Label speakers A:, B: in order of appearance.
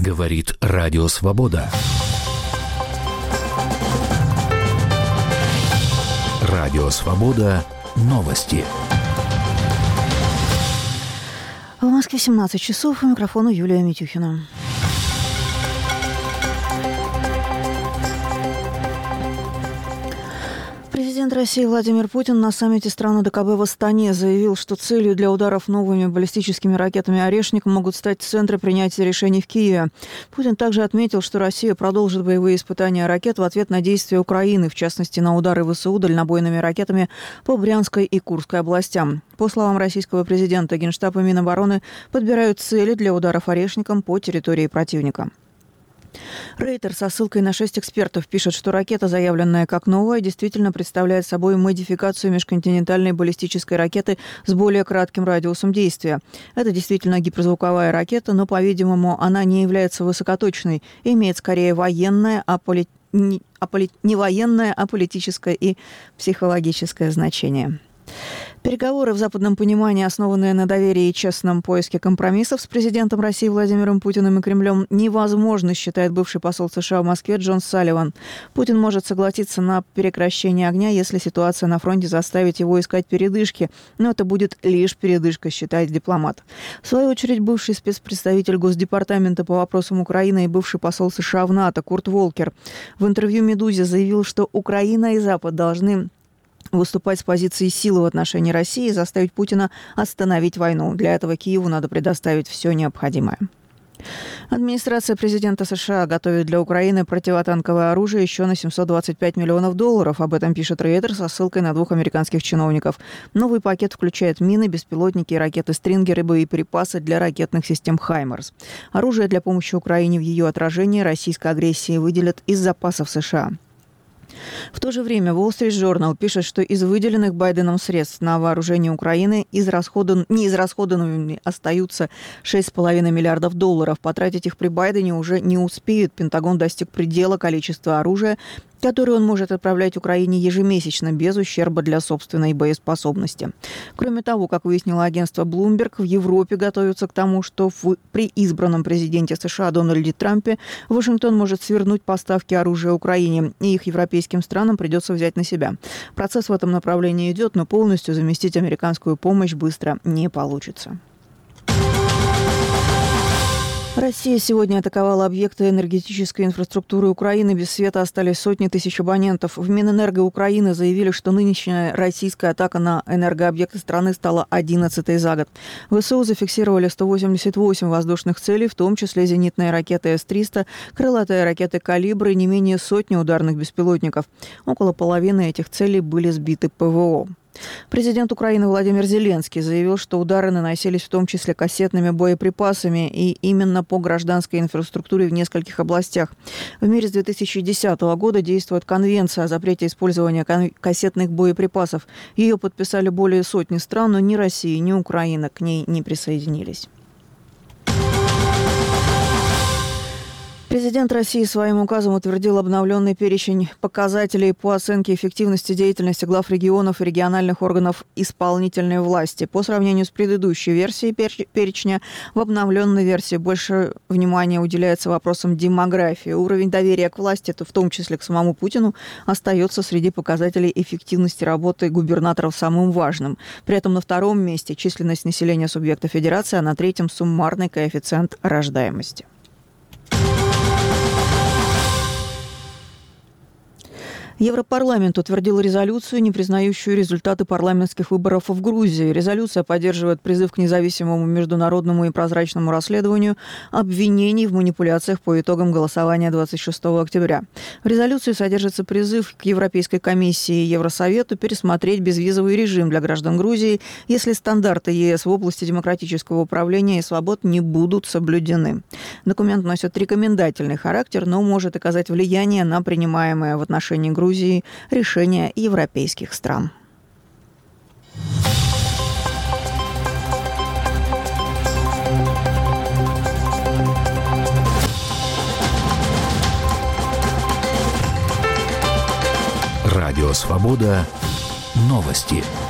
A: Говорит Радио Свобода. Радио Свобода. Новости.
B: В Москве 17 часов. У микрофона Юлия Митюхина. Президент России Владимир Путин на саммите стран ОДКБ в Астане заявил, что целью для ударов новыми баллистическими ракетами «Орешник» могут стать центры принятия решений в Киеве. Путин также отметил, что Россия продолжит боевые испытания ракет в ответ на действия Украины, в частности, на удары ВСУ дальнобойными ракетами по Брянской и Курской областям. По словам российского президента, Генштаб и Минобороны подбирают цели для ударов «Орешником» по территории противника. Рейтер со ссылкой на 6 экспертов пишет, что ракета, заявленная как новая, действительно представляет собой модификацию межконтинентальной баллистической ракеты с более кратким радиусом действия. Это действительно гиперзвуковая ракета, но, по-видимому, она не является высокоточной и имеет скорее не военное, а политическое и психологическое значение. Переговоры в западном понимании, основанные на доверии и честном поиске компромиссов с президентом России Владимиром Путиным и Кремлем, невозможны, считает бывший посол США в Москве Джон Салливан. Путин может согласиться на прекращение огня, если ситуация на фронте заставит его искать передышки, но это будет лишь передышка, считает дипломат. В свою очередь, бывший спецпредставитель Госдепартамента по вопросам Украины и бывший посол США в НАТО Курт Волкер в интервью «Медузе» заявил, что Украина и Запад должны выступать с позиции силы в отношении России и заставить Путина остановить войну. Для этого Киеву надо предоставить все необходимое. Администрация президента США готовит для Украины противотанковое оружие еще на $725 миллионов. Об этом пишет Рейтер со ссылкой на 2 американских чиновников. Новый пакет включает мины, беспилотники, ракеты «Стрингер» и боеприпасы для ракетных систем «Хаймерс». Оружие для помощи Украине в ее отражении российской агрессии выделят из запасов США. В то же время Wall Street Journal пишет, что из выделенных Байденом средств на вооружение Украины неизрасходованными остаются $6,5 миллиардов. Потратить их при Байдене уже не успеют. Пентагон достиг предела количества оружия, которое он может отправлять Украине ежемесячно без ущерба для собственной боеспособности. Кроме того, как выяснило агентство Bloomberg, в Европе готовятся к тому, что при избранном президенте США Дональде Трампе Вашингтон может свернуть поставки оружия Украине, и их европейским странам придется взять на себя. Процесс в этом направлении идет, но полностью заместить американскую помощь быстро не получится. Россия сегодня атаковала объекты энергетической инфраструктуры Украины. Без света остались сотни тысяч абонентов. В Минэнерго Украины заявили, что нынешняя российская атака на энергообъекты страны стала 11-й за год. ВСУ зафиксировали 188 воздушных целей, в том числе зенитные ракеты С-300, крылатые ракеты «Калибр» и не менее сотни ударных беспилотников. Около половины этих целей были сбиты ПВО. Президент Украины Владимир Зеленский заявил, что удары наносились в том числе кассетными боеприпасами и именно по гражданской инфраструктуре в нескольких областях. В мире с 2010 года действует Конвенция о запрете использования кассетных боеприпасов. Ее подписали более сотни стран, но ни Россия, ни Украина к ней не присоединились. Президент России своим указом утвердил обновленный перечень показателей по оценке эффективности деятельности глав регионов и региональных органов исполнительной власти. По сравнению с предыдущей версией перечня, в обновленной версии больше внимания уделяется вопросам демографии. Уровень доверия к власти, в том числе к самому Путину, остается среди показателей эффективности работы губернаторов самым важным. При этом на втором месте численность населения субъекта федерации, а на третьем суммарный коэффициент рождаемости. Европарламент утвердил резолюцию, не признающую результаты парламентских выборов в Грузии. Резолюция поддерживает призыв к независимому международному и прозрачному расследованию обвинений в манипуляциях по итогам голосования 26 октября. В резолюции содержится призыв к Европейской комиссии и Евросовету пересмотреть безвизовый режим для граждан Грузии, если стандарты ЕС в области демократического управления и свобод не будут соблюдены. Документ носит рекомендательный характер, но может оказать влияние на принимаемое в отношении Грузии решения европейских стран.
A: Радио Свобода. Новости.